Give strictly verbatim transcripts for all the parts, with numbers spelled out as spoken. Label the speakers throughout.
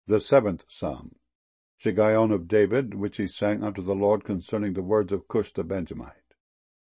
Speaker 1: The seventh Psalm. Shiggaion of David, which he sang unto the Lord concerning the words of Cush the Benjamite.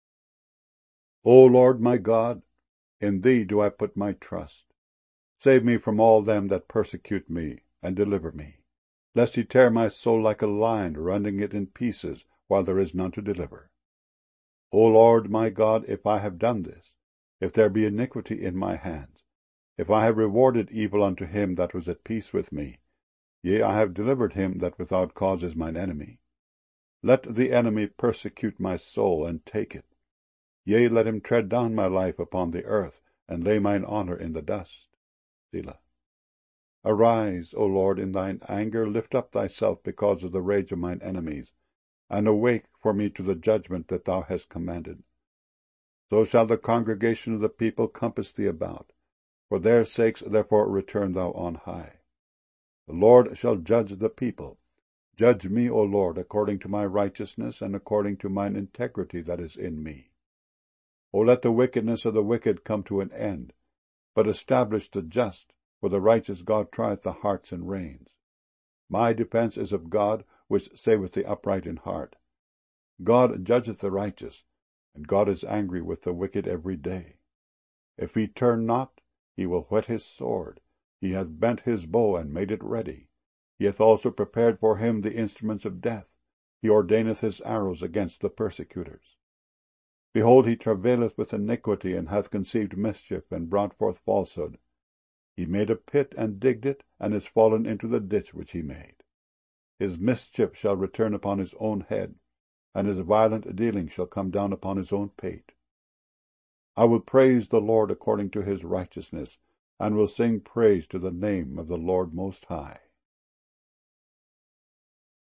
Speaker 1: O Lord my God, in thee do I put my trust. Save me from all them that persecute me, and deliver me, lest he tear my soul like a lion, rending it in pieces, while there is none to deliver. O Lord my God, if I have done this, if there be iniquity in my hands, if I have rewarded evil unto him that was at peace with me, yea, I have delivered him that without cause is mine enemy. Let the enemy persecute my soul, and take it. Yea, let him tread down my life upon the earth, and lay mine honour in the dust. Selah. Arise, O Lord, in thine anger, lift up thyself because of the rage of mine enemies, and awake for me to the judgment that thou hast commanded. So shall the congregation of the people compass thee about. For their sakes therefore return thou on high. The Lord shall judge the people. Judge me, O Lord, according to my righteousness, and according to mine integrity that is in me. O let the wickedness of the wicked come to an end, but establish the just, for the righteous God trieth the hearts and reins. My defence is of God, which saveth the upright in heart. God judgeth the righteous, and God is angry with the wicked every day. If he turn not, he will whet his sword. He hath bent his bow, and made it ready. He hath also prepared for him the instruments of death. He ordaineth his arrows against the persecutors. Behold, he travaileth with iniquity, and hath conceived mischief, and brought forth falsehood. He made a pit, and digged it, and is fallen into the ditch which he made. His mischief shall return upon his own head, and his violent dealing shall come down upon his own pate. I will praise the Lord according to his righteousness, and will sing praise to the name of the Lord Most High.